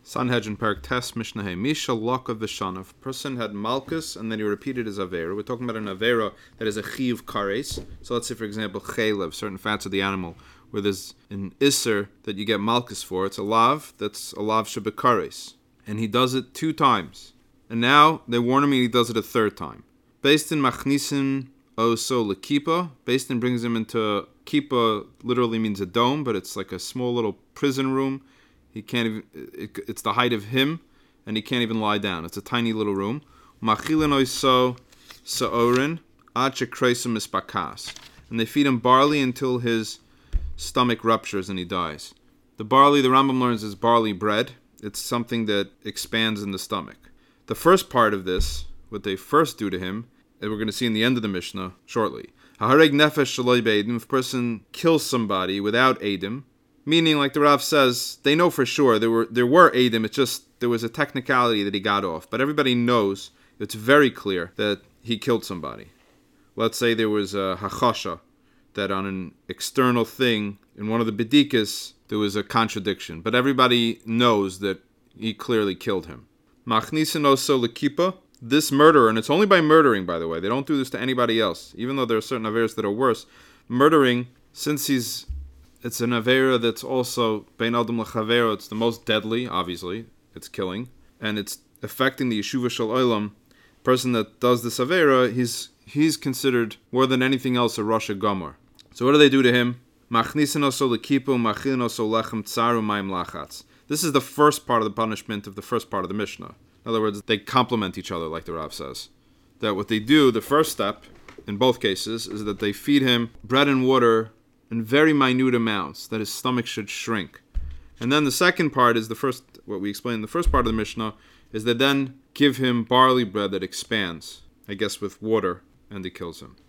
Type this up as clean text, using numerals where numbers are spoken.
Sanhedrin Parak Tes Mishnah Hey Misha Laka V'Shanav. Person had Malkus and then he repeated his Avera. We're talking about an Avera that is a Chiv Kares. So let's say, for example, Chaylev, certain fats of the animal, where there's an Isser that you get Malkus for. It's a Lav, that's a Lav Shebekares. And he does it 2 times. And now they warn him and he does it a 3rd time. Based in Machnisin Oso Lekipa. Based in brings him into Kipa, literally means a dome, but it's like a small little prison room. He can't even, it's the height of him, and he can't even lie down. It's a tiny little room. Machilin oiso sa'orin ad shekreisim ispakas. And they feed him barley until his stomach ruptures and he dies. The barley, the Rambam learns, is barley bread. It's something that expands in the stomach. The first part of this, what they first do to him, and we're going to see in the end of the Mishnah shortly. Hahareg nefesh shaloi be'edim. If a person kills somebody without edim, meaning, like the Rav says, they know for sure there were edim. It's just there was a technicality that he got off, but everybody knows it's very clear that he killed somebody. Let's say there was a hachasha that on an external thing in one of the bedikas there was a contradiction, but everybody knows that he clearly killed him. Machnisin oso lekipa. This murderer, and it's only by murdering, by the way. They don't do this to anybody else, even though there are certain averas that are worse. Murdering, since it's an avera that's also bein adam lechavero. It's the most deadly, obviously. It's killing, and it's affecting the yeshuva shel olam. Person that does this avera, he's considered more than anything else a rasha gomer. So what do they do to him? Machnisin oso lekipu, machilin oso lechem tzaru mayim lachatz. This is the first part of the punishment of the first part of the Mishnah. In other words, they complement each other, like the Rav says. That what they do, the first step, in both cases, is that they feed him bread and water in very minute amounts, that his stomach should shrink. And then the second part is what we explained in the first part of the Mishnah, is they then give him barley bread that expands, I guess with water, and it kills him.